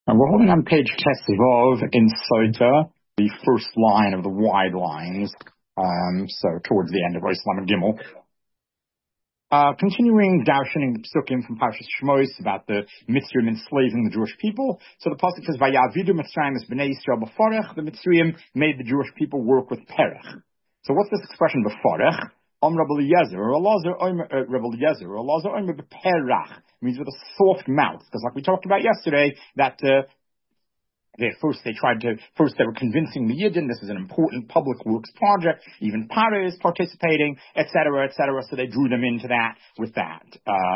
And we're holding on page Tesvov in Sota, the first line of the wide lines, so towards the end of Islam and Gimel. Continuing darshaning the psukim from Parshas Shmos about the Mitzrayim enslaving the Jewish people. So the pasuk says, "Vayavidu Mitzrayim es bnei Yisrael b'forech." The Mitzrayim made the Jewish people work with perech. So what's this expression b'forech? Rabbi Eliezer or Elazar Omer b'perach means with a soft mouth, because like we talked about yesterday, that First they were convincing the Yidden this is an important public works project. Even Paro is participating, etc., etc. So they drew them into that with that.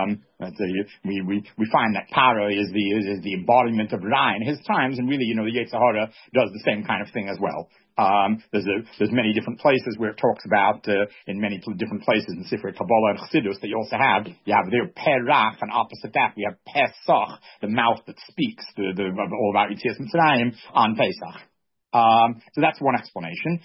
We find that Paro is the embodiment of Ra in his times, and really, the Yetzer Hara does the same kind of thing as well. There's many different places where it talks about in many different places in Sifrei Kabbalah and Chassidus that you have there Perach, and opposite that we have Pesach, the mouth that speaks, all about Yetzias Mitzrayim on Pesach. So that's one explanation.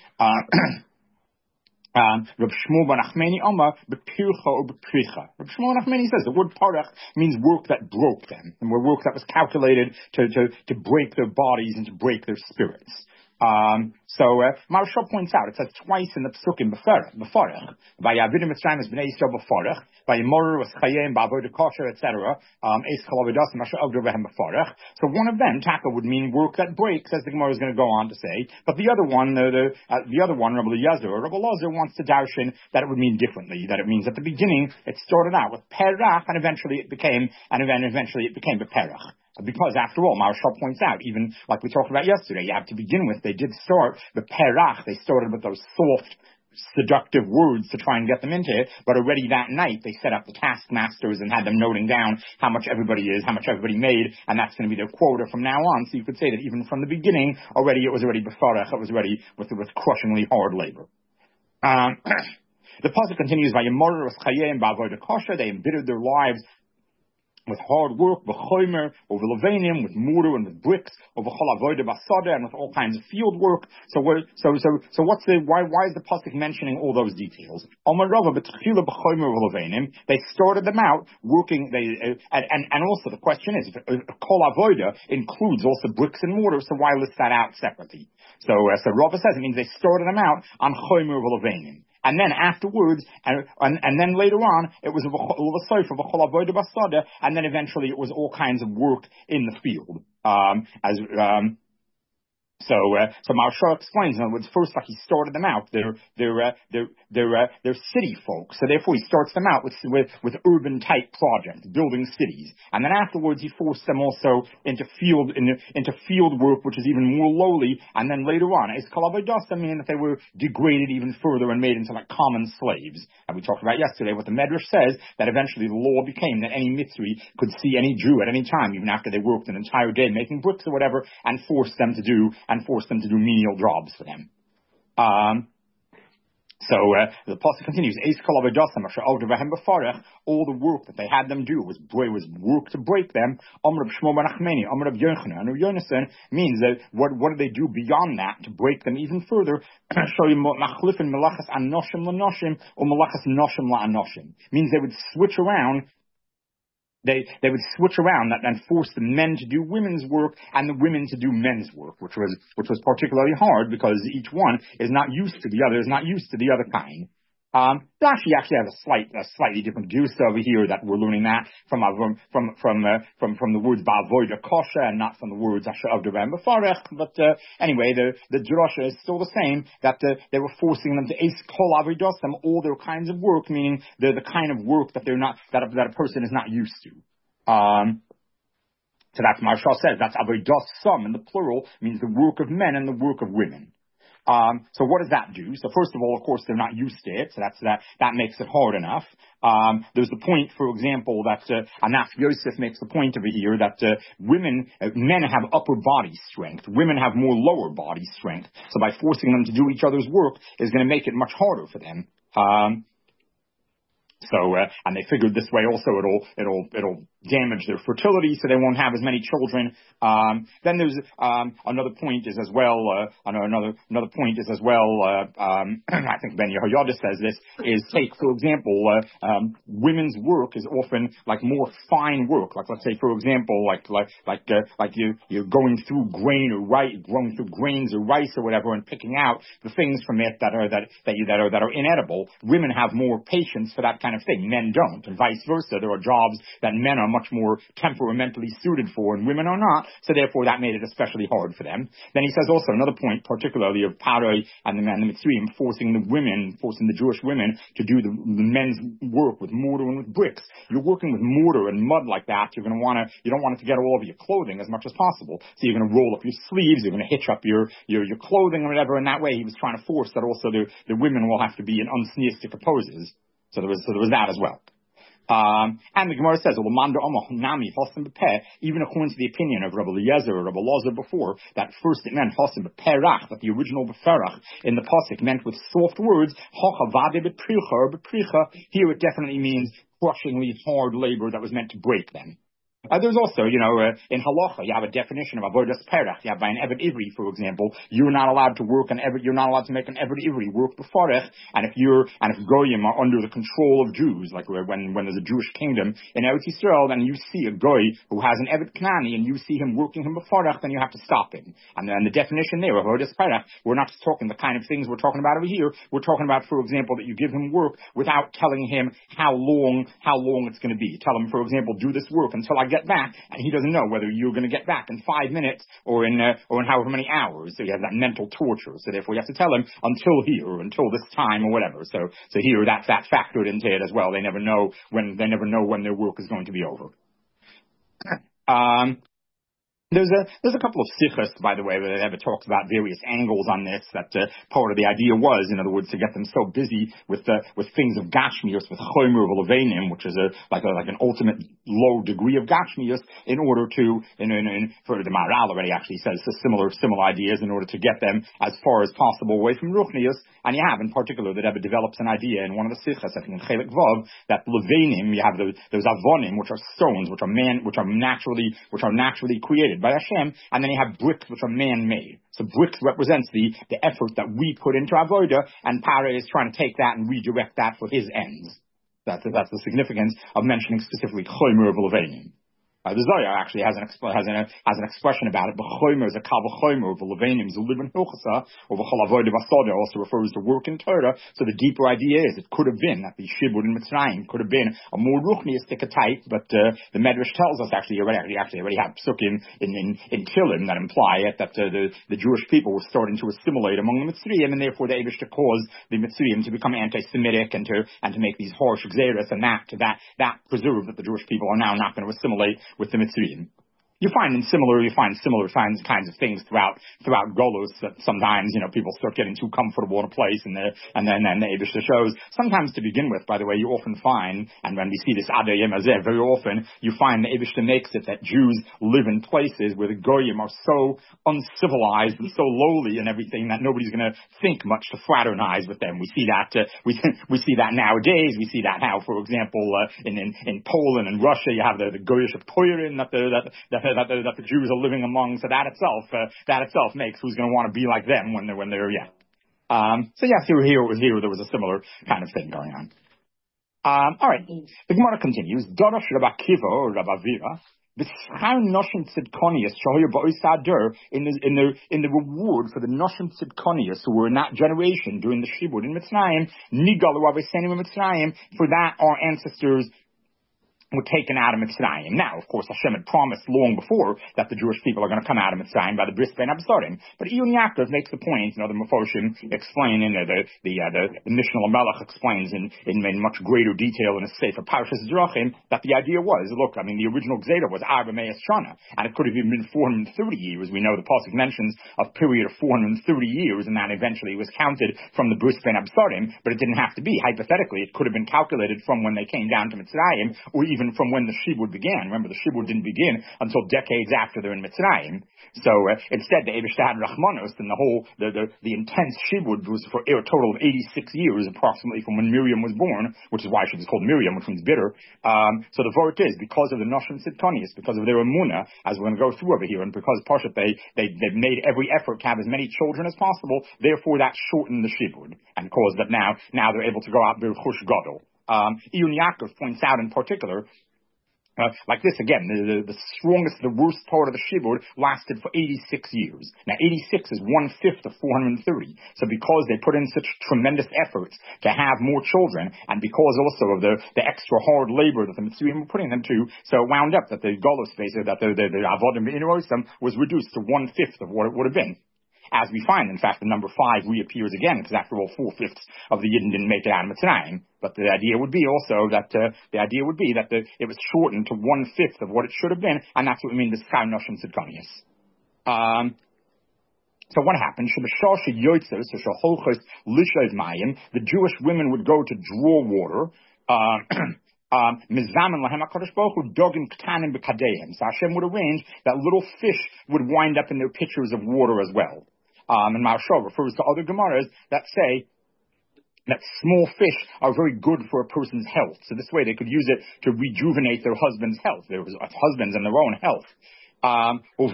Reb Shmuel ben Achmeni Omar bepircha or bepricha. Reb Shmuel ben Achmeni says the word parach means work that broke them, and work that was calculated to break their bodies and to break their spirits. Maharshal points out, it says twice in the Psukim, B'forech, Vayavidu Mitzrayim es bnei Yisrael b'forech, Vayamoru es chayim ba'avodah kosher, etc., Eis kol avodas masher avdu v'hem b'forech. So one of them, taka, would mean work that breaks, as the Gemara is going to go on to say, but the other one, Rabbi Eliezer wants to darshan that it would mean differently, that it means at the beginning, it started out with perach, and eventually it became b'perach. Because after all, Maharshal points out, even like we talked about yesterday, you have to begin with, they did start the perach, they started with those soft, seductive words to try and get them into it, but already that night they set up the taskmasters and had them noting down how much everybody made, and that's going to be their quota from now on. So you could say that even from the beginning, it was already befarach, it was already with crushingly hard labor. The pasuk continues, "Vayamoru es chayim ba'avodah kosher." They embittered their lives with hard work, b'chomer, over levanim, with mortar and with bricks, over chol avodah basada, and with all kinds of field work. So why is the pasuk mentioning all those details? Amar Rava b'tchila b'chomer levanim. They started them out working. And also the question is, chol avodah includes also bricks and mortar. So why list that out separately? So Rava says it means they started them out on chomer levanim. And then afterwards, and then later on, it was a sofer of a chol avodah basada, and then eventually it was all kinds of work in the field. So Maharshal explains, in other words, first, like he started them out, they're city folk, so therefore he starts them out with urban type projects, building cities, and then afterwards he forced them also into field work, which is even more lowly, and then later on, it's kol avodas, meaning that they were degraded even further and made into like common slaves. And we talked about yesterday what the Medrash says, that eventually the law became that any Mitzri could see any Jew at any time, even after they worked an entire day making bricks or whatever, and force them to do menial jobs for them. The pasuk continues, all the work that they had them do was work to break them. Amr Shmuel ben Achmeni, Amr Yonasan means that what do they do beyond that to break them even further? Means they would switch around. They would switch around and force the men to do women's work and the women to do men's work, which was particularly hard because each one is not used to the other kind. Rashi actually has a slightly different use over here that we're learning that from the words ba'avodah kosher and not from the words asher avdu v'hem b'farech. But anyway, the drasha is still the same, that they were forcing them to eis kol avodas, all their kinds of work, meaning the kind of work that a person is not used to. So that's Maharshal says that's avodas sum in the plural, means the work of men and the work of women. So what does that do? So first of all, of course, they're not used to it, so that makes it hard enough. There's the point, for example, that Anaf Yosef makes the point over here that men have upper body strength, women have more lower body strength. So by forcing them to do each other's work is going to make it much harder for them. So, and they figured this way also it'll damage their fertility, so they won't have as many children. Then there's another point is as well. Another point is as well. I think Ben Yehoyada says this is take for example, women's work is often like more fine work. Like let's say for example, you're going through going through grains or rice or whatever, and picking out the things from it that are inedible. Women have more patience for that kind of thing. Men don't, and vice versa. There are jobs that men are much more temperamentally suited for, and women are not. So therefore, that made it especially hard for them. Then he says also another point, particularly of Paroi and the Mitzrayim, forcing the Jewish women to do the men's work with mortar and with bricks. You're working with mortar and mud like that. You don't want it to get all over your clothing as much as possible. So you're going to roll up your sleeves. You're going to hitch up your clothing or whatever. And that way, he was trying to force that also the women will have to be in unsneistic poses. So there was that as well. And the Gemara says, even according to the opinion of Rabbi Eliezer or Rabbi Lazar before, that first it meant Hosim Beperach, that the original Beferach in the Pasuk meant with soft words, here it definitely means crushingly hard labor that was meant to break them. There's also, in halacha, you have a definition of avodas perach. You have by an eved ivri, for example, you're not allowed to you're not allowed to make an eved ivri work beforech. And if goyim are under the control of Jews, like when there's a Jewish kingdom in Eretz Yisrael, then you see a goy who has an eved knani and you see him working him beforech, then you have to stop him. And then the definition there of avodas perach, we're not just talking the kind of things we're talking about over here. We're talking about, for example, that you give him work without telling him how long it's going to be. Tell him, for example, do this work until I get back, and he doesn't know whether you're going to get back in 5 minutes or in however many hours. So you have that mental torture. So therefore, you have to tell him until here, or until this time, or whatever. So here that's factored into it as well. They never know when their work is going to be over. There's a couple of sichos, by the way, where Rebbe talks about various angles on this. That part of the idea was, in other words, to get them so busy with things of gashmius, with chomer v'levenim, which is like an ultimate low degree of gashmius, in order to, for the Maharal already actually says similar ideas, in order to get them as far as possible away from ruchnius. And you have, in particular, that Rebbe develops an idea in one of the sichos, I think in Chelik Vav, that levenim, you have those avonim, which are stones, which are naturally created by Hashem, and then you have bricks which are man-made. So bricks represents the effort that we put into avodah, and Parah is trying to take that and redirect that for his ends. That's the significance of mentioning specifically chomer v'levenim. The Zohar actually has an expression about it. B'chomer is a kal v'chomer, v'levenim is a libin hilchasa, or v'chol avodah basada also refers to work in Torah. So the deeper idea is it could have been that the shibud in Mitzrayim could have been a more ruchniistic type, but the Medrash tells us actually already have psukim in Tilim that imply it, that the Jewish people were starting to assimilate among the Mitzrayim, and therefore the Eibush to cause the Mitzrayim to become anti-Semitic and to make these harsh xeris, and that preserve that the Jewish people are now not going to assimilate with the Mitzrayim. You find similar kinds of things throughout Golus, that sometimes, people start getting too comfortable in a place and then the Eibishter shows. Sometimes to begin with, by the way, you often find, and when we see this Adei Yemazeh, very often, you find the Eibishter makes it that Jews live in places where the Goyim are so uncivilized and so lowly and everything that nobody's going to think much to fraternize with them. We see that, we see that nowadays. We see that how, for example, in Poland and Russia, you have the Goyish Poirin that the Jews are living among. So that itself makes who's going to want to be like them when they're So yes, here there was a similar kind of thing going on. All right, the Gemara continues. Darash Rabbi Kiva or Rabbi Vira. In the reward for the Noshim Tzidkonius who were in that generation during the Shibud in Mitzrayim, Nigalu Avisenim in Mitzrayim, for that our ancestors were taken out of Mitzrayim. Now, of course, Hashem had promised long before that the Jewish people are going to come out of Mitzrayim by the Bris Ben Absarim. But Iyun Yaakov makes the point, the Mefoshim explain in the Mishnah Lamelech explains in much greater detail in a Sefer Parshas Drachim that the idea was, look, the original Gzeda was Arba Me'as Shana, and it could have even been 430 years. We know the Pasuk mentions a period of 430 years, and that eventually was counted from the Bris Ben Absarim, but it didn't have to be. Hypothetically, it could have been calculated from when they came down to Mitzrayim, or even even from when the shibud began. Remember, the shibud didn't begin until decades after they're in Mitzrayim. So instead, the Eibishter had Rachmanos, and the intense shibud was for a total of 86 years, approximately, from when Miriam was born, which is why she was called Miriam, which means bitter. So the vort is, because of the Noshim Sidkanias, because of their emunah, as we're going to go through over here, and because Parshat, they've made every effort to have as many children as possible, therefore that shortened the shibud, and caused that now they're able to go out Birchush Gadol. Iyun Yaakov points out in particular, like this again, the strongest, the worst part of the shibud lasted for 86 years. Now 86 is 1/5 of 430. So because they put in such tremendous efforts to have more children, and because also of the extra hard labor that the Mitzrayim were putting them to, so it wound up that the Golos phase, that the Avodim B'Inrosim was reduced to 1/5 of what it would have been. As we find, in fact, the number 5 reappears again, because after all, 4/5 of the Yidden didn't make it out of Mitzrayim. But the idea would be also that it was shortened to 1/5 of what it should have been, and that's what we mean by Schar Noshim Tzidkanias. So what happened? The Jewish women would go to draw water. So Hashem would arrange that little fish would wind up in their pitchers of water as well. And Maharsha refers to other Gemaras that say that small fish are very good for a person's health. So this way they could use it to rejuvenate their husband's health, their husbands and their own health. So they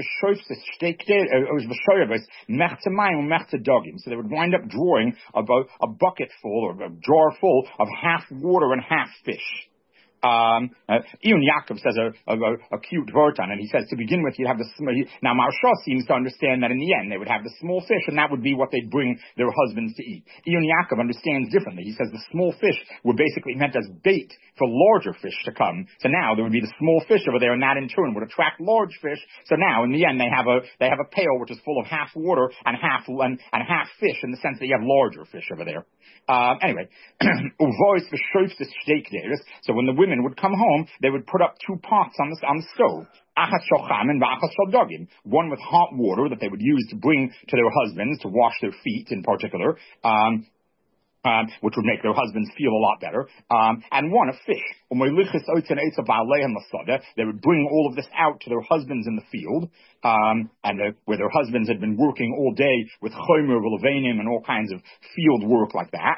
would wind up drawing about a bucket full or a jar full of half water and half fish. Iyun Yaakov says a cute word on it. He says, to begin with, you have the small. Now, Maharsha seems to understand that in the end they would have the small fish, and that would be what they'd bring their husbands to eat. Iyun Yaakov understands differently. He says the small fish were basically meant as bait for larger fish to come. So now there would be the small fish over there, and that in turn would attract large fish. So now, in the end, they have a pail which is full of half water and half fish, in the sense that you have larger fish over there. Anyway, so when the women would come home, they would put up 2 pots on the stove. One with hot water that they would use to bring to their husbands to wash their feet in particular, which would make their husbands feel a lot better, and one of fish. They would bring all of this out to their husbands in the field, where their husbands had been working all day with chomer, levanim, and all kinds of field work like that.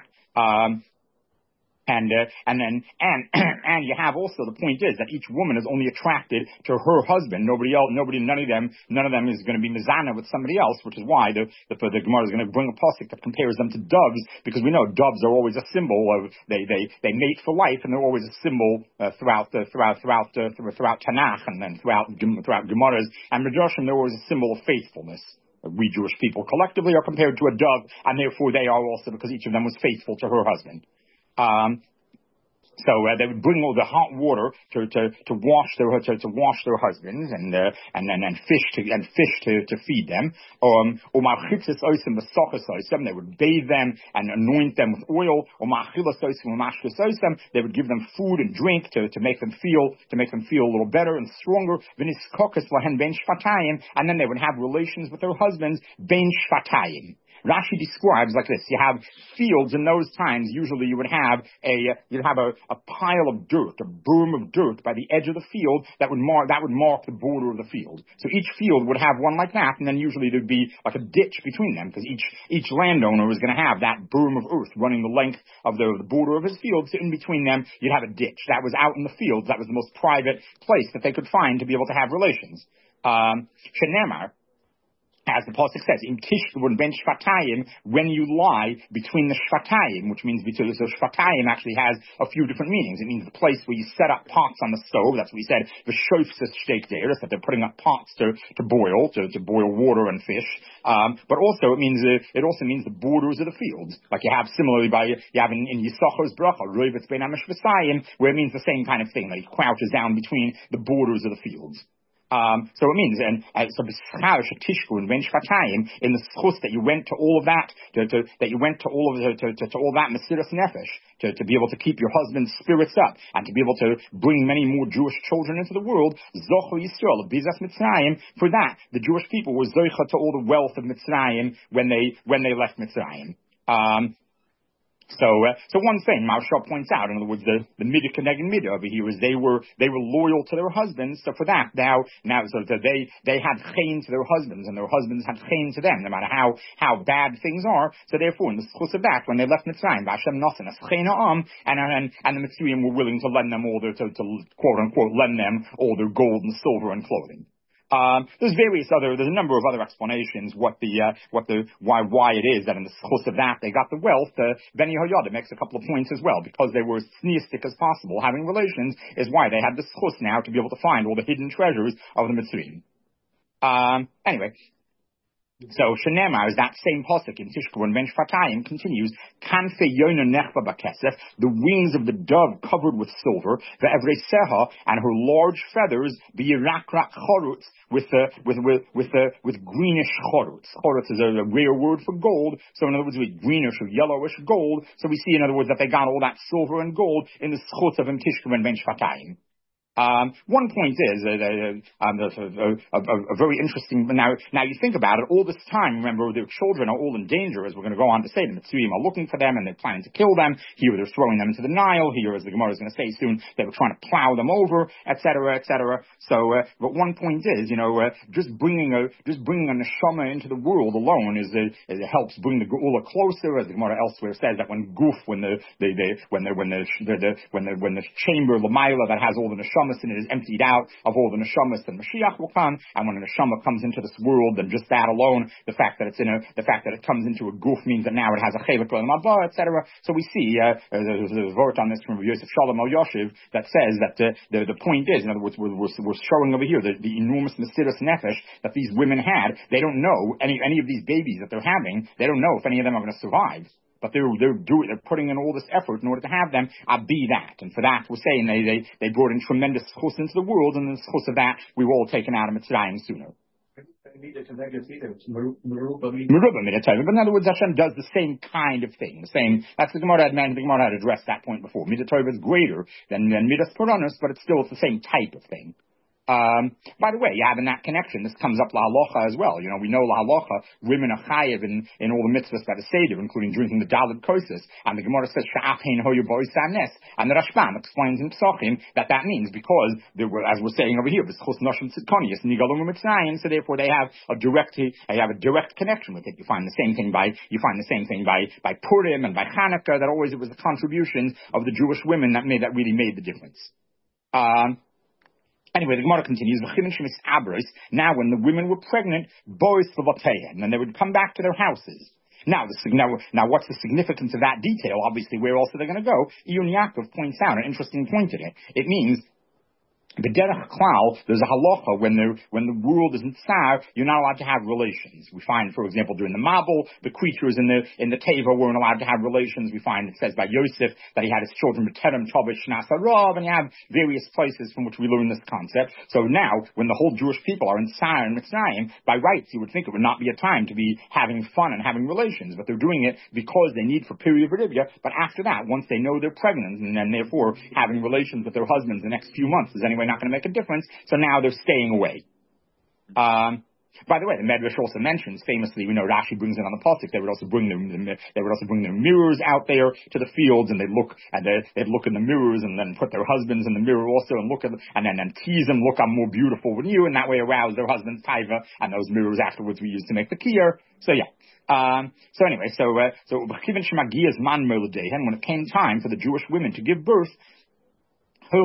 And you have also, the point is that each woman is only attracted to her husband. None of them is going to be mizana with somebody else, which is why the Gemara is going to bring a pasuk that compares them to doves, because we know doves are always a symbol of, they mate for life, and they're always a symbol throughout Tanakh, and then throughout Gemaras and Midrashim, they're always a symbol of faithfulness. We Jewish people collectively are compared to a dove, and therefore they are also, because each of them was faithful to her husband. So they would bring all the hot water to wash their husbands, and fish to feed them. They would bathe them and anoint them with oil. They would give them food and drink to make them feel a little better and stronger. And then they would have relations with their husbands ben shvatayim. Rashi describes like this: you have fields in those times. Usually, you would have a pile of dirt, a broom of dirt by the edge of the field that would mark the border of the field. So each field would have one like that, and then usually there'd be like a ditch between them, because each landowner was going to have that broom of earth running the length of the border of his field. So in between them, you'd have a ditch that was out in the fields. That was the most private place that they could find to be able to have relations. Shenemar, as the pasuk says, in Tishrun ben Shvatayim, when you lie between the Shvatayim, which means between, so Shvatayim actually has a few different meanings. It means the place where you set up pots on the stove. That's what we said. The shofs steak there, that they're putting up pots to boil water and fish. But also it means the borders of the fields. Like you have similarly you have in Yisachar's bracha, Roivitz ben Amishvasayim, where it means the same kind of thing, that he crouches down between the borders of the fields. So it means, in the schus that you went to all of that, that you went to all of that Mesiras Nefesh, to be able to keep your husband's spirits up, and to be able to bring many more Jewish children into the world. Zochu Yisrael of Bizas Mitzrayim. For that, the Jewish people were zoicha to all the wealth of Mitzrayim when they left Mitzrayim. So one thing Maharsha points out, in other words, the midah keneged midah over here is they were loyal to their husbands. So for that, now so that they had chen to their husbands, and their husbands had chen to them, no matter how bad things are. So therefore, in the schus of that, when they left Mitzrayim, Hashem nothing as chen and the Mitzrayim were willing to lend them all their to quote unquote lend them all their gold and silver and clothing. There's a number of other explanations why it is that in the schus of that they got the wealth. Ben Yehoyada makes a couple of points as well, because they were as sneistic as possible. Having relations is why they had the schus now to be able to find all the hidden treasures of the Mitzrayim. Anyway. So Shenemar is that same pasuk in Tishkor and Ben Shfatayim continues, Kanfe Yona Nechva Bakesef, the wings of the dove covered with silver, the Evrei Seha, and her large feathers, the Yirakrak Chorutz, with greenish chorutz. Chorutz is a rare word for gold, so in other words, with greenish or yellowish gold. So we see, in other words, that they got all that silver and gold in the schutz of Tishkor and Ben Shfatayim. One point is a very interesting. Now you think about it. All this time, remember, their children are all in danger, as we're going to go on to say. The Mitzrayim are looking for them, and they're planning to kill them. Here, they're throwing them into the Nile. Here, as the Gemara is going to say soon, they were trying to plow them over, etc., etc. So, but one point is, just bringing a neshama into the world alone it helps bring the geula closer. As the Gemara elsewhere says, that when the chamber Lamaila that has all the neshama and it is emptied out of all the neshamas, then Mashiach will come. And when a neshama comes into this world, then just that alone, the fact that it comes into a guf means that now it has a chelik l'olam haba, etc. So we see there's a word on this from Yosef Shalom Al Yoshev that says that the point is, in other words, we're showing over here the enormous mesiras nefesh that these women had. They don't know any of these babies that they're having. They don't know if any of them are going to survive. But they're putting in all this effort in order to have them be that. And for that, we're saying they brought in tremendous schus into the world, and in the schus of that, we were all taken out of Mitzrayim sooner. But in other words, Hashem does the same kind of thing. That's the Gemara had addressed that point before. Midah Tova is greater than Midas Puranos, but it's still the same type of thing. By the way, you have in that connection, this comes up la halacha as well. We know la halacha, women are chayiv in all the mitzvahs that are seder, including drinking the daled kosis. And the Gemara says, sha'afhein hoyu bois sanes. And the Rashbam explains in Psachim that means because, as we're saying over here, v'schus noshim tzidkonius, nigalum mitzrayim, so therefore they have a direct connection with it. You find the same thing by Purim and by Hanukkah, that always it was the contributions of the Jewish women that really made the difference. Anyway, the Gemara continues, now when the women were pregnant, both and then they would come back to their houses. Now, what's the significance of that detail? Obviously, where else are they going to go? Iyun Yaakov points out an interesting point in it. It means, B'derech klal, there's a halacha when the world is in tsar, you're not allowed to have relations. We find, for example, during the Mabul, the creatures in the Teva weren't allowed to have relations. We find it says by Yosef that he had his children B'terem Tavish Nasarov, and you have various places from which we learn this concept. So now, when the whole Jewish people are in tsar and Mitzrayim, by rights you would think it would not be a time to be having fun and having relations, but they're doing it because they need for period of Aribia. But after that, once they know they're pregnant, and then therefore having relations with their husbands the next few months is anyway not going to make a difference, so now they're staying away. By the way, the Medrash also mentions famously, we know Rashi brings it on the pasuk, they would also bring their mirrors out there to the fields, and they'd look in the mirrors and then put their husbands in the mirror also and look at them, and then tease them, look, I'm more beautiful than you, and that way arouse their husband's taiva, and those mirrors afterwards we used to make the kiyar. So yeah. So anyway, when it came time for the Jewish women to give birth, they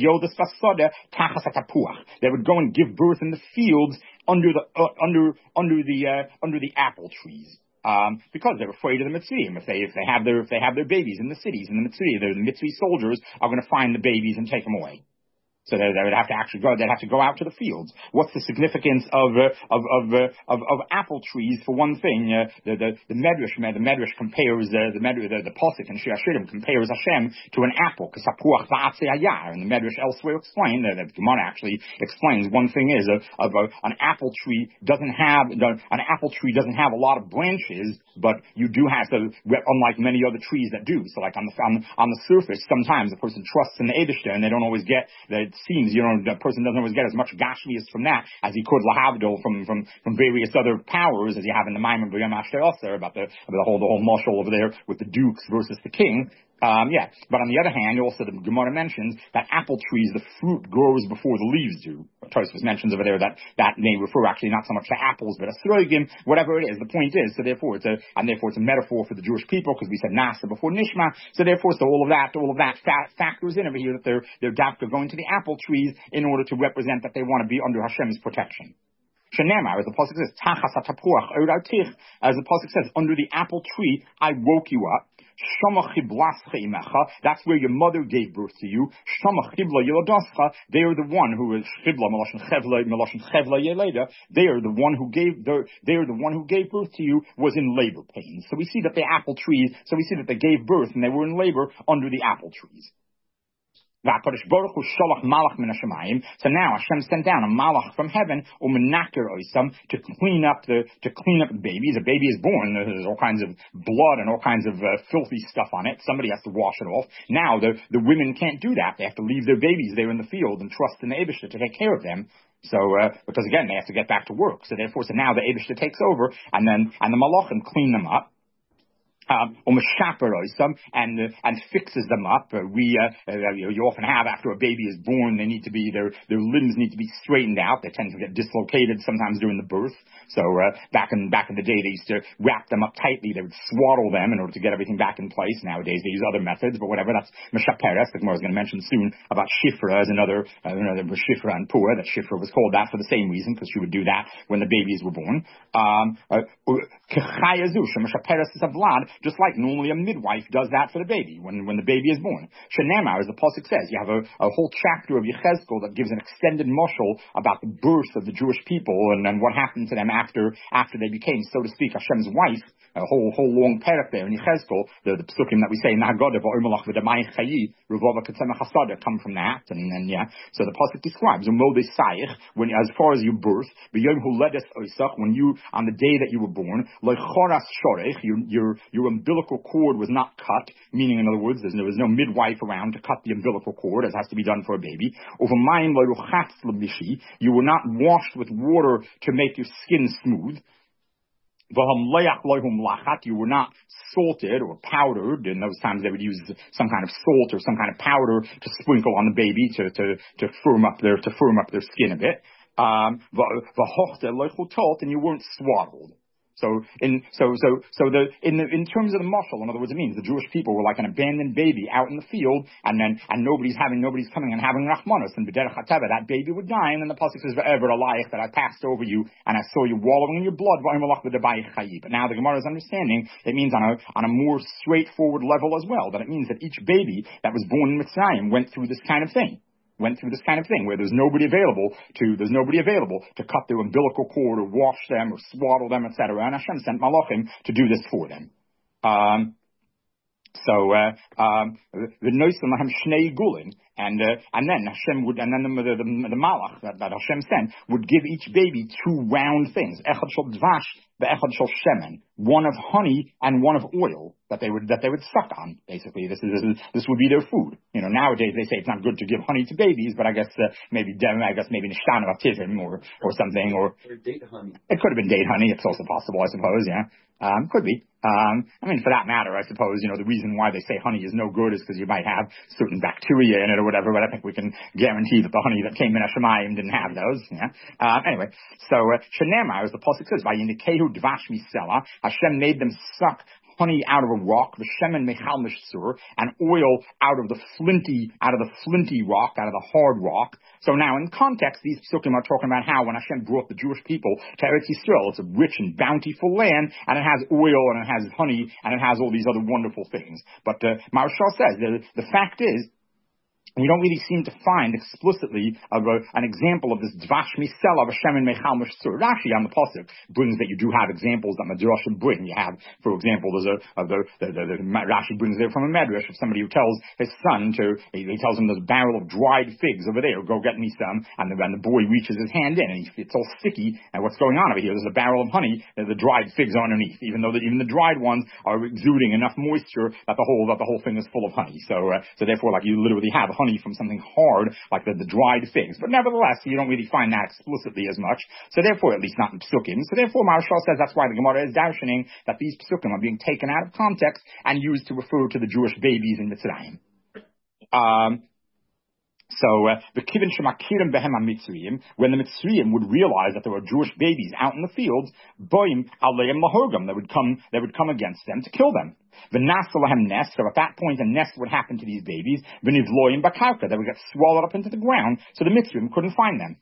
would go and give birth in the fields under the apple trees, because they're afraid of the Mitzrayim. If they have their babies in the cities, in the Mitzri soldiers are going to find the babies and take them away. So they would have to actually go. They'd have to go out to the fields. What's the significance of apple trees? For one thing, the Medrash compares the pasuk in Shir Hashirim compares Hashem to an apple, because Hapuach va'atzei hayar. And the Medrash elsewhere explained the Gemara actually explains one thing is an apple tree doesn't have a lot of branches, but you do have to, unlike many other trees that do. So like on the surface, sometimes a person trusts in the Eibishter and they don't always get seems, the person doesn't always get as much gashmias from that as he could lahavdil from various other powers, as you have in the Maimon B'Yom Asher Aser about the whole mashal over there with the dukes versus the king. But on the other hand, also the Gemara mentions that apple trees, the fruit grows before the leaves do. Tosfos mentions over there that may refer actually not so much to apples, but a sroigim, whatever it is. The point is, so therefore it's a metaphor for the Jewish people, because we said Nasa before Nishma. So therefore, all of that factors in over here that they're dafka going to the apple trees in order to represent that they want to be under Hashem's protection. Shenema, as the pasuk says, Tachas hatapuach oratich, as the pasuk says, under the apple tree I woke you up. That's where your mother gave birth to you. They are the one who is they are the one who gave birth to you was in labor pains. So we see that the apple trees. So we see that they gave birth and they were in labor under the apple trees. So now Hashem sent down a malach from heaven, to clean up the babies. A baby is born, there's all kinds of blood and all kinds of filthy stuff on it. Somebody has to wash it off. Now the women can't do that. They have to leave their babies there in the field and trust in the Eibishter to take care of them. So, because again, they have to get back to work. So therefore, now the Eibishter takes over, and the malachim clean them up. And fixes them up. You often have, after a baby is born, they need to be their limbs need to be straightened out. They tend to get dislocated sometimes during the birth. So back in the day, they used to wrap them up tightly. They would swaddle them in order to get everything back in place. Nowadays they use other methods, but whatever. That's meshaperes. The Gemara is going to mention soon about shifra as another shifra and pur. That shifra was called that for the same reason, because she would do that when the babies were born. Just like normally a midwife does that for the baby when the baby is born. Shenema, as the pasuk says, you have a whole chapter of Yechezkel that gives an extended mashal about the birth of the Jewish people and what happened to them after they became, so to speak, Hashem's wife. A whole long parak there in Yechezkel, the psukim that we say in Haggadah come from that, and then so the pasuk describes when as far as your birth, when you on the day that you were born, your umbilical cord was not cut, meaning in other words, there was no midwife around to cut the umbilical cord, as has to be done for a baby. You were not washed with water to make your skin smooth. You were not salted or powdered. In those times they would use some kind of salt or some kind of powder to sprinkle on the baby to firm up their skin a bit. And you weren't swaddled. So in terms of the mashal, in other words, it means the Jewish people were like an abandoned baby out in the field, and nobody's coming and having rachmanos, and b'derech hateva, that baby would die, and then the pasuk says ve'ever alayich, that I passed over you and I saw you wallowing in your blood. But now the Gemara is understanding it means on a more straightforward level as well, that it means that each baby that was born in Mitzrayim went through this kind of thing. Where there's nobody available to cut their umbilical cord or wash them or swaddle them, etc. And Hashem sent malachim to do this for them. The noisim lahem shnei gulin, and then Hashem would, and then the malach that Hashem sent would give each baby two round things, echad shel dvash, ve'echad shel shemen, one of honey and one of oil that they would suck on. Basically, this would be their food. Nowadays they say it's not good to give honey to babies, but I guess maybe nishtana baptism or something, or date honey. It could have been date honey. It's also possible, I suppose. Yeah. Could be. For that matter, I suppose, the reason why they say honey is no good is because you might have certain bacteria in it or whatever, but I think we can guarantee that the honey that came in Hashemayim didn't have those. Yeah. Anyway, so, Shenema, as the pasuk says, Vayinikehu dvash misela, Hashem made them suck honey out of a rock, v'shemen mechal mishsur, and oil out of the flinty rock, out of the hard rock. So now, in context, these psukim are talking about how when Hashem brought the Jewish people to Eretz Yisrael, it's a rich and bountiful land, and it has oil, and it has honey, and it has all these other wonderful things. But Maharshal says the fact is, we don't really seem to find explicitly an example of this dvash misel of Hashem and mechal mishsur. Rashi on the pasuk brings that you do have examples that Midrashim bring. You have, for example, Rashi brings there from a Medrash of somebody who tells his son he tells him there's a barrel of dried figs over there, go get me some, and the boy reaches his hand in, and it's all sticky, and what's going on over here? There's a barrel of honey, and the dried figs are underneath, even the dried ones are exuding enough moisture that the whole thing is full of honey. So therefore, like, you literally have honey honey from something hard, like the dried figs. But nevertheless, you don't really find that explicitly as much. So therefore, at least not in Psukim. So therefore, Maharshal says that's why the Gemara is darshaning that these Psukim are being taken out of context and used to refer to the Jewish babies in Mitzrayim. The Kivin Shemakirim Behem HaMitzrayim, when the Mitzrayim would realize that there were Jewish babies out in the fields, Boim Aleim Lahogam, they would come against them to kill them. V'nasalahem nest, so at that point a nest would happen to these babies, V'nivloim Bakarka, they would get swallowed up into the ground, so the Mitzrayim couldn't find them.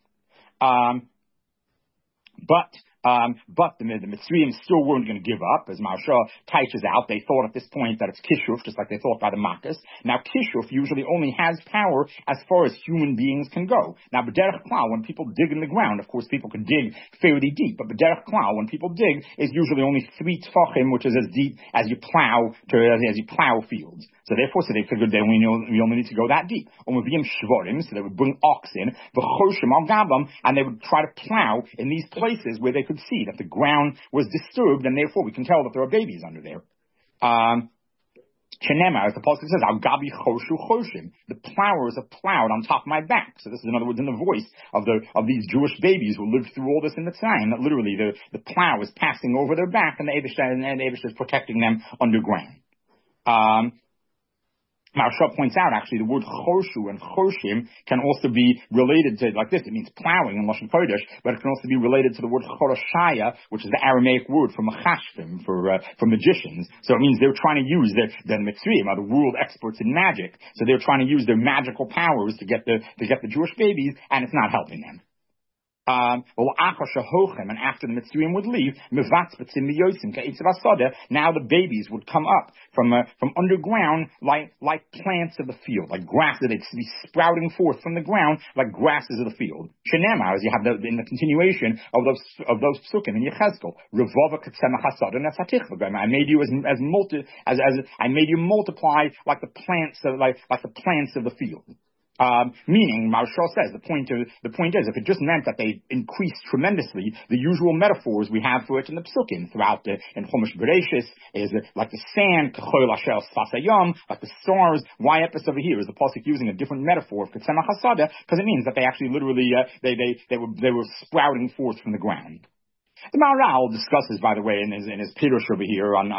But the Mitzrayim still weren't going to give up, as Maharsha teaches out. They thought at this point that it's Kishuf, just like they thought by the Makkas. Now, Kishuf usually only has power as far as human beings can go. Now, B'derech Klal, when people dig in the ground, of course, people can dig fairly deep, but B'derech Klal, when people dig, is usually only 3 tfachim, which is as deep as you plow fields. So therefore, they figured that we only need to go that deep. So they would bring oxen, and they would try to plow in these places where they could see that the ground was disturbed, and therefore we can tell that there are babies under there. Chenema, as the Pasuk says, Al Gabi Choshu Choshim. The plowers are plowed on top of my back. So this is, in other words, in the voice of these Jewish babies who lived through all this in the time, that literally the plow is passing over their back, and the Eibush is protecting them underground. Maharsha points out, actually, the word choshu and choshim can also be related to, like this, it means plowing in Lashon Kodesh, but it can also be related to the word choroshaya, which is the Aramaic word for machashvim, for magicians. So it means they're trying to use the Mitzrayim are the world experts in magic, so they're trying to use their magical powers to get the Jewish babies, and it's not helping them. And after the Mitzrayim would leave, now the babies would come up from underground like plants of the field, like grass that they'd be sprouting forth from the ground like grasses of the field. Shenema, as you have in the continuation of those psukim in Yechezkel, I made you I made you multiply like the plants of the field. Meaning, Maharsha says, the point is, if it just meant that they increased tremendously, the usual metaphors we have for it in the Psukim throughout in Chumash Bereshis is like the sand, like the stars. Why epis over here is the pasuk using a different metaphor for Ketzemach Hasada, because it means that they actually literally they were sprouting forth from the ground. The Maharal discusses, by the way, in his Pirush over here in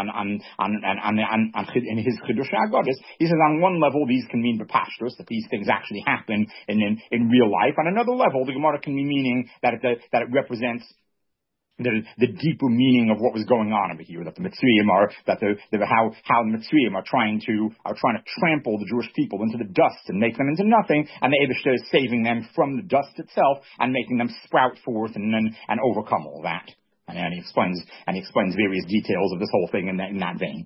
his Chidushei Haggadus, he says on one level these can mean bepashtus, that these things actually happen in real life. On another level, the Gemara can be meaning that it represents the deeper meaning of what was going on over here, that the Mitzrayim how the Mitzrayim are trying to trample the Jewish people into the dust and make them into nothing, and the Eibishter is saving them from the dust itself and making them sprout forth and overcome all that. And he explains various details of this whole thing in that vein.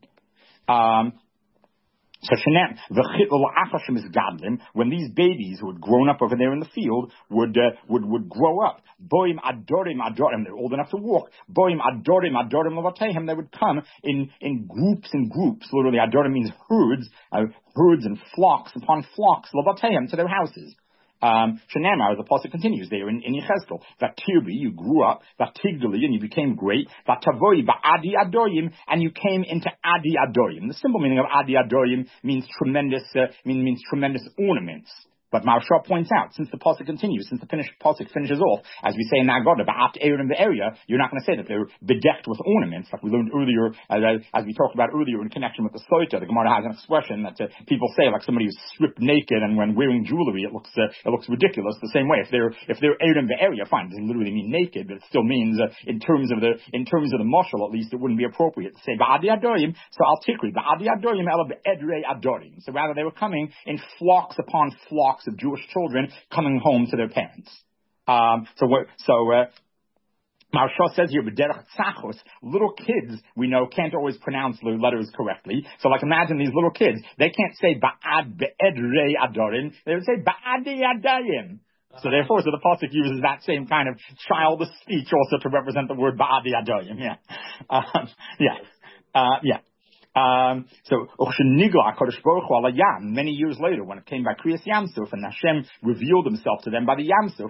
When these babies who had grown up over there in the field would grow up, boim adorim, they're old enough to walk. Boim adorim levatehem, they would come in groups and groups. Literally, adorim means herds and flocks upon flocks, levatehem, to their houses. Shenamar, the pasuk continues there in Yechezkel, that Tirbi, you grew up, that Tigdali, and you became great, that Tavoi ba'adi adorim, and you came into adi adorim. The simple meaning of adi adorim means tremendous ornaments. But Maharsha points out, since the pasuk continues, since the pasuk finishes off, as we say in Haggadah, ba'at eir in the area, you're not going to say that they're bedecked with ornaments, like we learned earlier, as we talked about earlier in connection with the Soita. The Gemara has an expression that people say, like somebody who's stripped naked, and when wearing jewelry, it looks ridiculous. The same way, if they're eir in the area, fine, it doesn't literally mean naked, but it still means in terms of the mashal, at least, it wouldn't be appropriate to say ba'adi adorim. So al tikri ba'adi adorim ela be'edrei adorim. So rather, they were coming in flocks upon flocks of Jewish children coming home to their parents. Maharsha says here, b'derech tzachos, little kids, we know, can't always pronounce the letters correctly. So like imagine these little kids, they can't say ba'ad be'edrei adorim, they would say ba'adi adayim. So therefore, the pasuk uses that same kind of childish speech also to represent the word ba'adi adorim. Many years later, when it came by Kriyas Yamsuf, and Hashem revealed himself to them by the Yamsuf,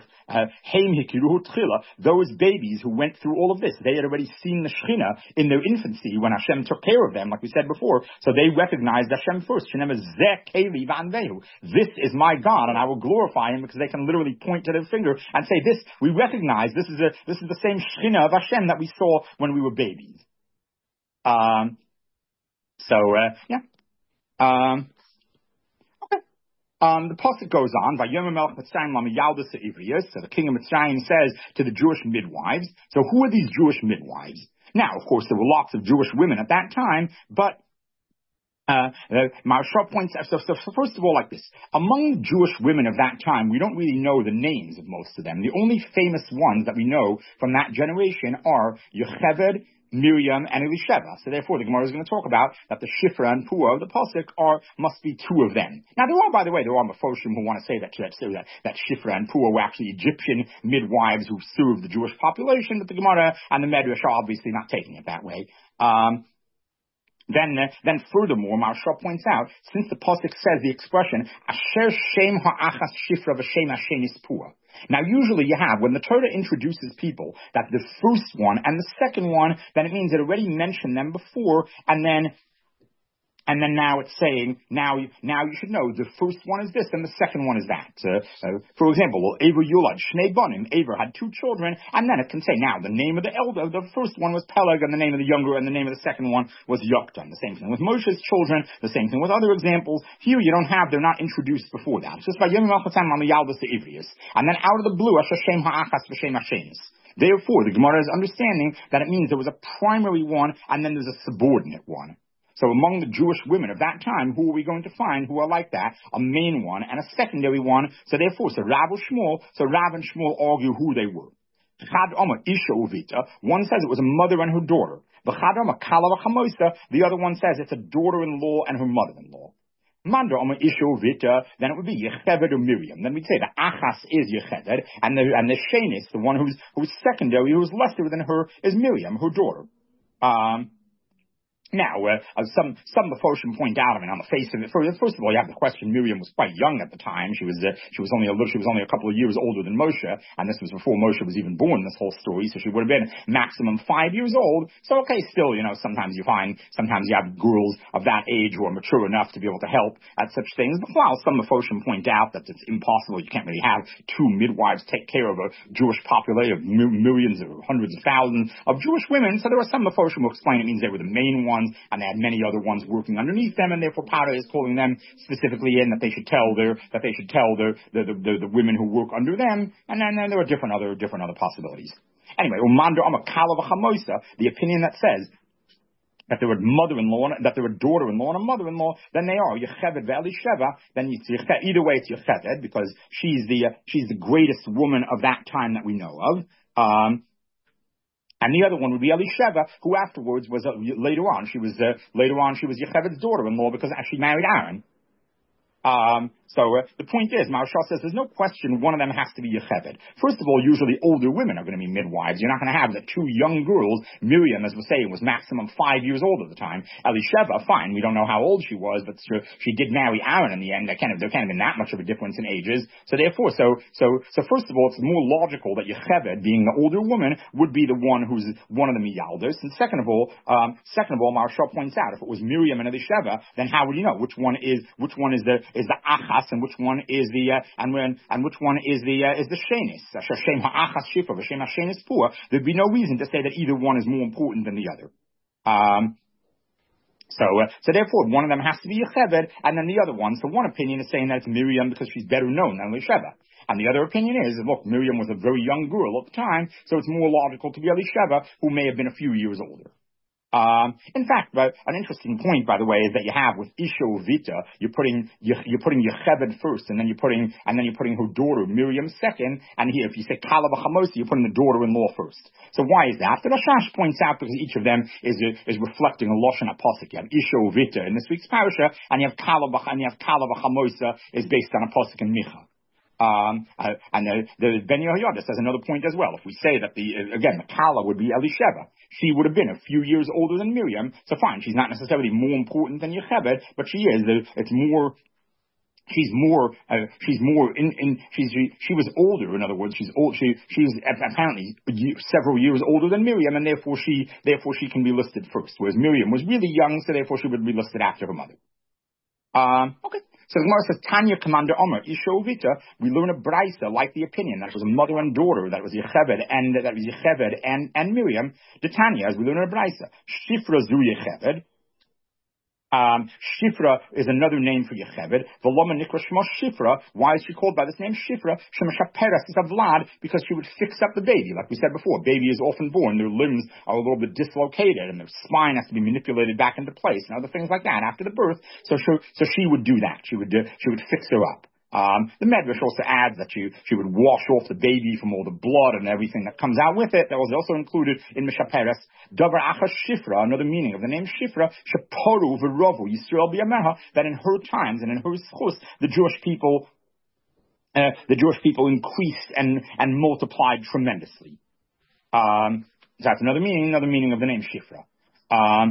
those babies who went through all of this, they had already seen the Shechina in their infancy when Hashem took care of them, like we said before, so they recognized Hashem first. This is my God, and I will glorify him, because they can literally point to their finger and say, this, we recognize, this is the same Shechina of Hashem that we saw when we were babies. The pasuk goes on. So the king of Mitzrayim says to the Jewish midwives. So who are these Jewish midwives? Now, of course, there were lots of Jewish women at that time, but Maharsha points out, so first of all, like this, among the Jewish women of that time, we don't really know the names of most of them. The only famous ones that we know from that generation are Yocheved, Miriam, and Elisheva. So therefore, the Gemara is going to talk about that the Shifra and Pua of the Pasuk must be two of them. Now, by the way, there are Mefoshim who want to say that Shifra and Pua were actually Egyptian midwives who served the Jewish population, but the Gemara and the Medrash are obviously not taking it that way. Then furthermore, Maharsha points out, since the pasuk says the expression Asher Shem Ha'achas Shifra V'Shem Hashem is Pua. Now, usually you have, when the Torah introduces people, that the first one and the second one, then it means it already mentioned them before, and then now it's saying, now you should know, the first one is this, and the second one is that. For example, Ever Yulad, Shnei Banim, Ever had two children, and then it can say, now, the name of the elder, the first one was Peleg, and the name of the younger, and the name of the second one was Yoktan. The same thing with Moshe's children, the same thing with other examples. Here you don't have, they're not introduced before that. It's just by Yom Melchatzam on the Yaldas to Ivrius. And then out of the blue, Hashem Ha'achas V'Shem Hashemis. Therefore, the Gemara is understanding that it means there was a primary one, and then there's a subordinate one. So among the Jewish women of that time, who are we going to find who are like that? A main one and a secondary one. So therefore, Rav and Shmuel argue who they were. One says it was a mother and her daughter. The other one says it's a daughter-in-law and her mother-in-law. Then it would be Yocheved or Miriam. Then we'd say the Achas is Yocheved, and the Shenis, the one who's secondary, who's lesser than her, is Miriam, her daughter. Now, some Mefoshim point out, on the face of it, first of all, you have the question, Miriam was quite young at the time. She was only a couple of years older than Moshe, and this was before Moshe was even born, this whole story, so she would have been maximum 5 years old. So, okay, still, sometimes you have girls of that age who are mature enough to be able to help at such things. But while some Mefoshim point out that it's impossible, you can't really have two midwives take care of a Jewish population of millions or hundreds of thousands of Jewish women, so there are some Mefoshim who explain it means they were the main ones, and they had many other ones working underneath them, and therefore Paro is calling them specifically in that they should tell the women who work under them, and then there are different other possibilities. Anyway, the opinion that says that there were mother-in-law, that there were daughter-in-law and a mother-in-law, then they are Yocheved ve'Elisheva. Then either way it's Yocheved, because she's the greatest woman of that time that we know of. And the other one would be Elisheva, who afterwards was later on she was Yocheved's daughter-in-law because she married Aaron. The point is, Maharsha says there's no question one of them has to be Yocheved. First of all, usually older women are going to be midwives. You're not going to have the two young girls. Miriam, as we're saying, was maximum 5 years old at the time. Elisheva, fine, we don't know how old she was, but she did marry Aaron in the end. There can't have been that much of a difference in ages. So therefore, so first of all, it's more logical that Yocheved, being the older woman, would be the one who's one of the Miyaldos. And second of all, Maharsha points out, if it was Miriam and Elisheva, then how would you know which one is the Achas and which one is the Shenis? Hashem Ha'achas Shifra V'Shem Hashem is Pua. There'd be no reason to say that either one is more important than the other. So therefore, one of them has to be Yocheved, and then the other one. So one opinion is saying that it's Miriam because she's better known than Elisheva. And the other opinion is, look, Miriam was a very young girl at the time, so it's more logical to be Elisheva, who may have been a few years older. In fact, an interesting point, by the way, is that you have with Isha Uvita, you're putting Yocheved first, and then you're putting her daughter Miriam second, and here if you say Kala B'Chamosi, you're putting the daughter-in-law first. So why is that? The Rashash points out because each of them is reflecting a Lashon HaPasuk. You have Isha Uvita in this week's parasha, and you have Kala B'Chamosa is based on a Pasuk in Micha. And the Ben Yehoyada says another point as well. If we say that the Kala would be Elisheva, she would have been a few years older than Miriam. So fine, she's not necessarily more important than Yocheved, but she is. It's more. She was older. In other words, she's old. She's apparently several years older than Miriam, and therefore she can be listed first. Whereas Miriam was really young, so therefore she would be listed after her mother. Okay. So the Gemara says, Tanya, Commander Omer, Ishovita, we learn a brisa like the opinion that it was a mother and daughter, that was Yocheved and Miriam. The Tanya, as we learn in a brisa, Shifra zu Yocheved. Shifra is another name for Yocheved. Veloma nikra shema Shifra. Why is she called by this name? Shifra. Shemasha Peres is a Vlad, because she would fix up the baby. Like we said before, baby is often born, their limbs are a little bit dislocated, and their spine has to be manipulated back into place, and other things like that after the birth. So she would do that. She would fix her up. The Medrash also adds that she would wash off the baby from all the blood and everything that comes out with it. That was also included in Mishaperes. Davar Acha Shifra, another meaning of the name Shifra, Sheporu v'rovu Yisrael b'yameha, that in her times and in her schus, the Jewish people increased and multiplied tremendously. So that's another meaning of the name Shifra.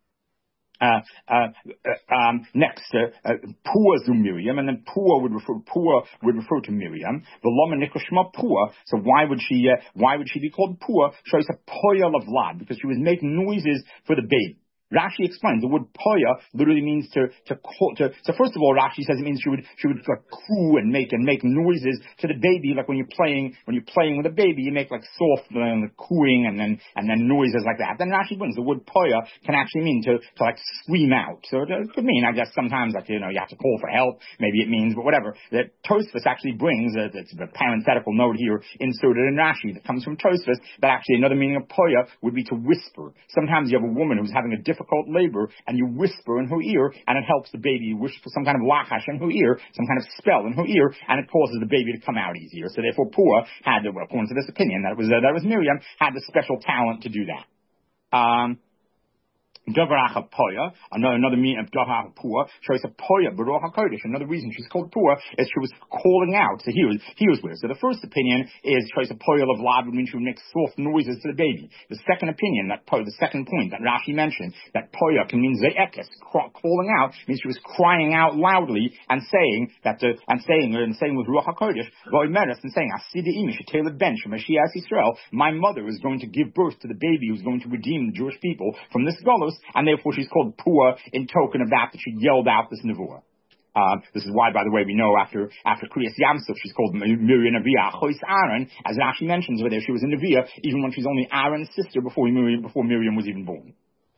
Next, Pua zu Miriam, and then Pua would refer to Miriam. Veloma nikoshma Pua. So why would she be called Pua? Shows a poya of Vlad, because she was making noises for the baby. Rashi explains the word poya literally means to call. So first of all, Rashi says it means she would like coo and make noises to the baby, like when you're playing with a baby, you make like soft cooing and then noises like that. Then Rashi brings the word poya can actually mean to like scream out. So it could mean, I guess, sometimes like you have to call for help. Maybe it means, but whatever. That Tosfos actually brings it's a parenthetical note here inserted in Rashi that comes from Tosfos that actually another meaning of poya would be to whisper. Sometimes you have a woman who's having a difficult labor, and you whisper in her ear, and it helps the baby. You whisper some kind of lachash in her ear, some kind of spell in her ear, and it causes the baby to come out easier. So therefore, Pua had, according to this opinion, that was Miriam, had the special talent to do that. Davaracha Poya, another meaning of Davaracha Pua, shows a Poya, Baruch HaKodesh. Another reason she's called Pua is she was calling out. So here's where. So the first opinion is shows a Poya of Vlad would mean she would make soft noises to the baby. The second opinion, the second point that Rashi mentioned, that Poya can mean Ze'ekes, calling out, means she was crying out loudly and saying with Ruach HaKodesh, Voimeres, and saying, Asidi Imi, Shetela Ben, Shemashiach Yisrael, my mother is going to give birth to the baby who's going to redeem the Jewish people from this galus, and therefore she's called Pua in token of that she yelled out this nevuah. This is why, by the way, we know after Kriyas Yamsuf, she's called Miriam Neviah Chois Aaron, as Rashi mentions over there, she was a Neviah, even when she's only Aaron's sister before Miriam was even born.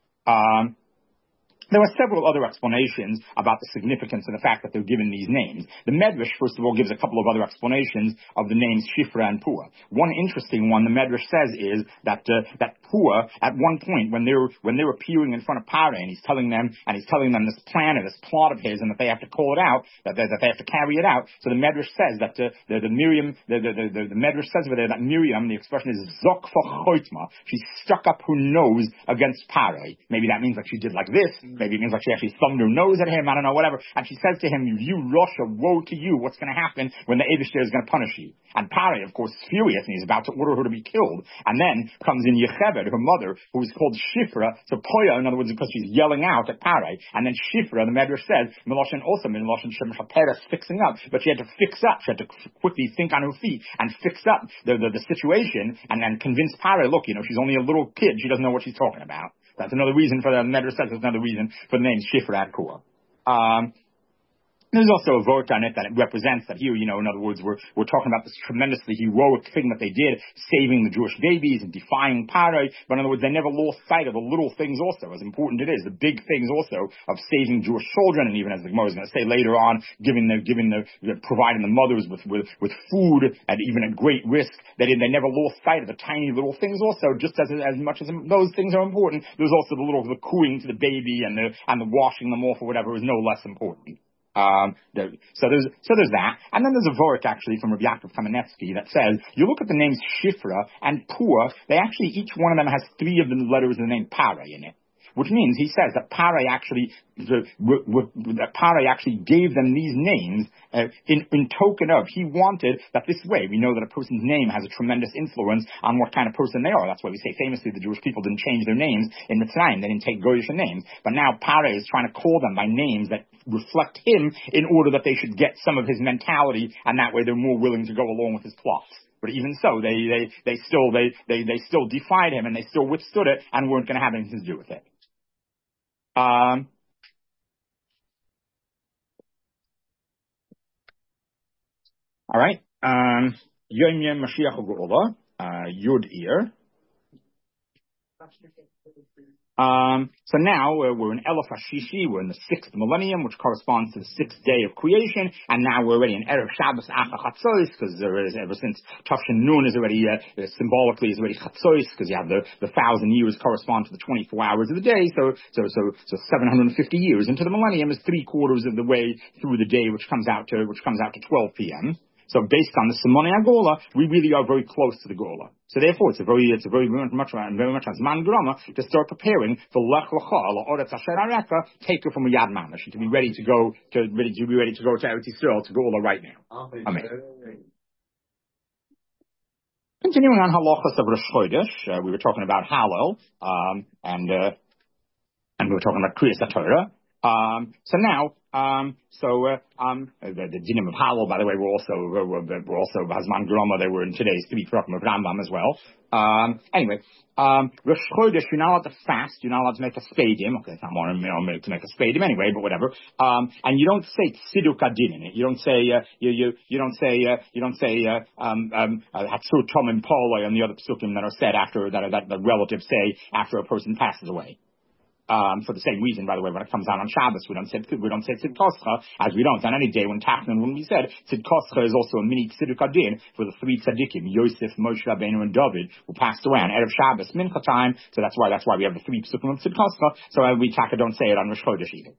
There are several other explanations about the significance and the fact that they're given these names. The Medrash, first of all, gives a couple of other explanations of the names Shifra and Pua. One interesting one the Medrash says is that Pua, at one point, when they're appearing in front of Paro, and he's telling them this plan or this plot of his, and that they have to call it out, that they have to carry it out. So the Medrash says that the Medrash says over there that Miriam, the expression is Zok Choitma. She stuck up her nose against Paro. Maybe that means like she did like this. Maybe it means like she actually thumbed her nose at him. I don't know, whatever. And she says to him, "You Russia, woe to you! What's going to happen when the Eibishter is going to punish you?" And Paro, of course, is furious, and he's about to order her to be killed. And then comes in Yocheved, her mother, who is called Shifra. So Poya, in other words, because she's yelling out at Paro. And then Shifra, the Medrash says, Meloshin also Meloshin Shemashaperes, fixing up. But she had to fix up. She had to quickly think on her feet and fix up the situation, and then convince Paro, look, she's only a little kid. She doesn't know what she's talking about. That's another reason for the Medrash says. That's another reason for the name Shifra at Pua. There's also a vote on it that it represents that here, in other words, we're talking about this tremendously heroic thing that they did, saving the Jewish babies and defying Paro. But in other words, they never lost sight of the little things also, as important it is, the big things also of saving Jewish children, and even as the Gemara is going to say later on, providing the mothers with food, and even at great risk. They never lost sight of the tiny little things also, just as much as those things are important. There's also the cooing to the baby and the washing them off or whatever is no less important. So there's that, and then there's a Vorik actually from Rabbi Yaakov Kamenetsky that says you look at the names Shifra and Pua, they actually each one of them has three of the letters of the name Paro in it. which means he says that Parai actually gave them these names in token of, he wanted that this way, we know that a person's name has a tremendous influence on what kind of person they are. That's why we say famously the Jewish people didn't change their names in Mitzrayim. They didn't take Goyish names. But now Parai is trying to call them by names that reflect him in order that they should get some of his mentality, and that way they're more willing to go along with his plots. But even so, they still defied him, and they still withstood it, and weren't going to have anything to do with it. All right. Yom Yom Mashiach Geula, Yud Ir. So now we're in Elef HaShishi, we're in the 6th millennium, which corresponds to the 6th day of creation, and now we're already in Erev Shabbos Acha Chatzos, because there is, ever since Tafshin Nun is already, symbolically is already Chatzos, because you have the 1,000 years correspond to the 24 hours of the day, so 750 years into the millennium is 3/4 of the way through the day, which comes out to 12 p.m. So based on the Simonei HaGola, we really are very close to the Gola. So therefore, it's very much as Man Grama to start preparing for Lech Lecha, La'oretz Asher Areka, take her from a Yad Mamash, to be ready to go to Eretz Yisrael, to Gola right now. Amen. Continuing on halachas of Rosh Chodesh, we were talking about Hallel, and we were talking about Kriyas HaTorah. So now, the dinim of Hallel, by the way, we're also Hazman Groma. They were in today's 3 Prakim of Rambam as well. Anyway, Rosh Chodesh, you're not allowed to fast. You're not allowed to make a spadim. Okay, it's not more to make a spadim anyway, but whatever. And you don't say tziduk adin in it. You don't say hatzur tomim poloi and the other psukim that are said after that the relatives say after a person passes away. For the same reason, by the way, when it comes out on Shabbos, we don't say Tzid Koscha, as we don't on any day when we said Tzid Koscha is also a mini Tziduk Adin for the 3 tzaddikim, Yosef, Moshe Rabbeinu, and David, who passed away on Erev Shabbos, Mincha time. So that's why we have the 3 psukim of Tzid Koscha. So we don't say it on Rosh Chodesh either.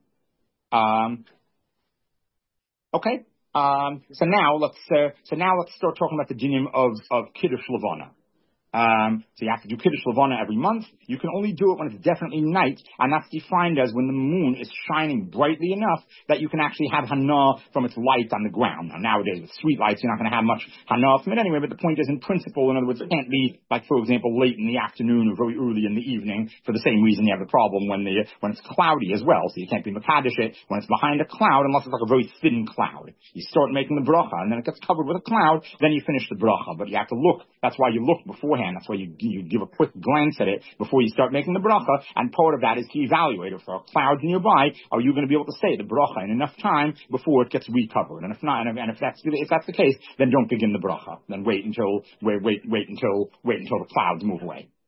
Okay. So now let's start talking about the dinim of Kiddush Levana. So you have to do Kiddush Levana every month. You can only do it when it's definitely night, and that's defined as when the moon is shining brightly enough that you can actually have hana from its light on the ground. Now, nowadays, with street lights, you're not going to have much hana from it anyway, but the point is, in principle, in other words, it can't be, like, for example, late in the afternoon or very early in the evening, for the same reason you have the problem when it's cloudy as well, so you can't be Mekadesh it when it's behind a cloud, unless it's like a very thin cloud. You start making the bracha, and then it gets covered with a cloud, then you finish the bracha, but you have to look. That's why you look beforehand. That's why you give a quick glance at it before you start making the bracha, and part of that is to evaluate if there are clouds nearby, are you going to be able to say the bracha in enough time before it gets recovered? And if not, and if that's the case, then don't begin the bracha. Then wait until the clouds move away.